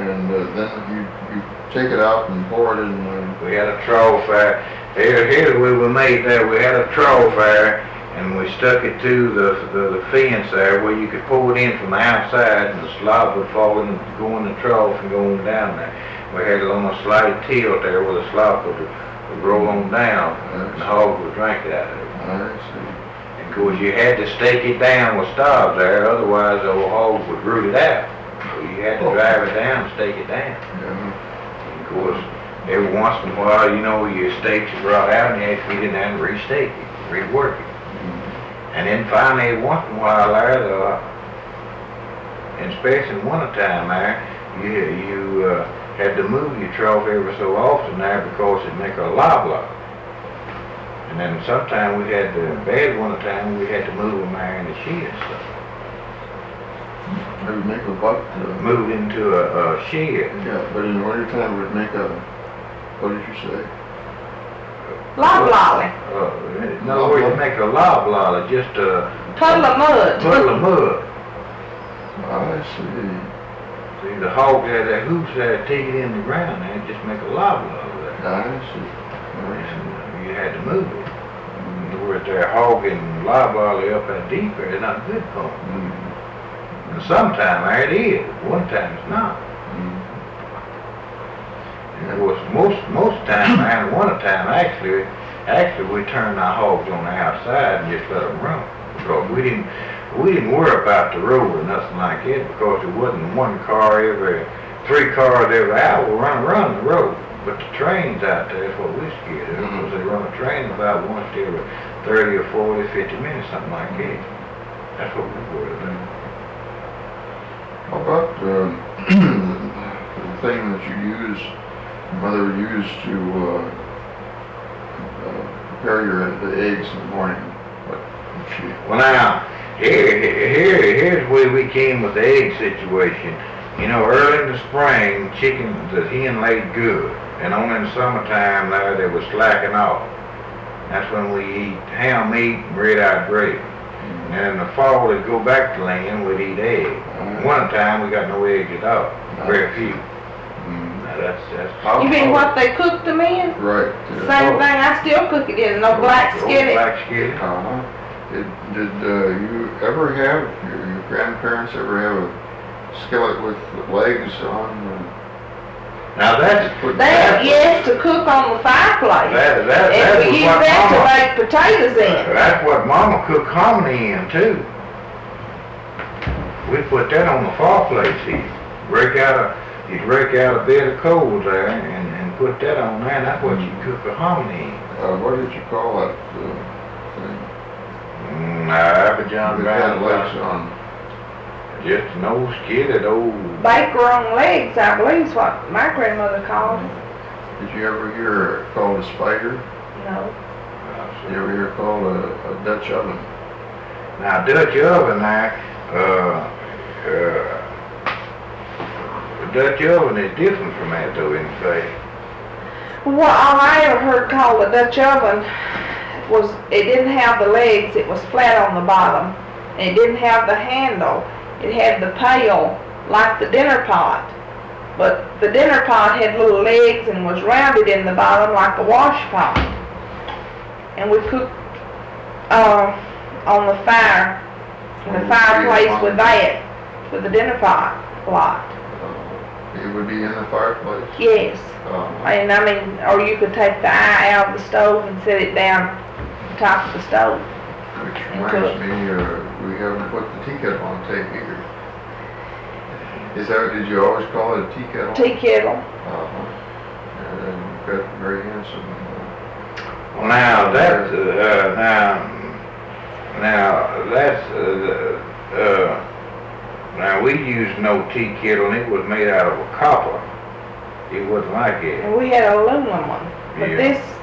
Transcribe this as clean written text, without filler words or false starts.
And then you take it out and pour it in. We had a trough fire. Here's where we made that. We had a trough fire, and we stuck it to the fence there where you could pour it in from the outside, and the slop would fall in, go in the trough and go on down there. We had it on a slight tilt there where the slop would roll on down, and the hog would drink it out of it. I see. And of course you had to stake it down with stabs there, otherwise the old hog would root it out. So you had to drive it down and stake it down. Yeah. Of course, every once in a while, you know, your stakes are brought out and you have to get in there and restake it, rework it. And then finally, once in a while there, and especially in wintertime there, you had to move your trough every so often there because it'd make a loblaw. And then sometime we had bad wintertime, we had to move them there in the shed. So. It would make a what? Moved into a shed. Yeah, but in the wintertime it would make a, what did you say? Loblolly. No, it'd make a loblolly, just a Puddle of mud. puddle of mud. I see. See, the hogs had that hoops there, take it in the ground and just make a loblolly there. I see. And you had to move it. You were there hogging loblolly up that deep there, it's not good for them. And sometime there it is, one time it's not. And of course, most time there in the wintertime, actually we turned our hogs on the outside and just let them run. Because we didn't worry about the road or nothing like it, because it wasn't three cars every hour run the road. But the trains out there is what we're scared of, because they run a train about once every 30 or 40, 50 minutes, something like that. That's what we worry about. How about the thing that Mother used to prepare the eggs in the morning? Well now, here's where we came with the egg situation. You know, early in the spring, the hen laid good. And only in the summertime there, they were slacking off. That's when we eat ham meat and red-eye gravy. And in the fall, they'd go back to laying, we'd eat eggs. One time, we got no eggs at all, very few. Now that's You mean what they cooked them in? Right. Same thing, I still cook it in, no black skillet. Black skillet. Did you ever have, your grandparents ever have a skillet with legs on? Now Yes, to cook on the fireplace. That and we use that to make potatoes in. That's what Mama cooked hominy in too. We put that on the fireplace. You'd break out a bed of coals there and put that on there, and that's what you cook a hominy in. What did you call that thing? Abidjan had legs on. Just an old skillet, old... Baker on legs, I believe is what my grandmother called it. Did you ever hear it called a spider? No. Did you ever hear it called a Dutch oven? Now, Dutch oven there, the Dutch oven is different from that though, in fact. Well, all I ever heard called a Dutch oven was it didn't have the legs, it was flat on the bottom. And it didn't have the handle. It had the pail like the dinner pot, but the dinner pot had little legs and was rounded in the bottom like a wash pot. And we cooked on the fire, in the fireplace with that, with the dinner pot a lot. It would be in the fireplace? Yes. And I mean, or you could take the eye out of the stove and set it down on top of the stove. Which reminds me, we haven't put the tea kettle on tape either. Did you always call it a tea kettle? Tea kettle. And you've got very handsome. Well, now that's now we used no tea kettle, and it was made out of a copper. It wasn't like it. And we had an aluminum one. But Yeah. this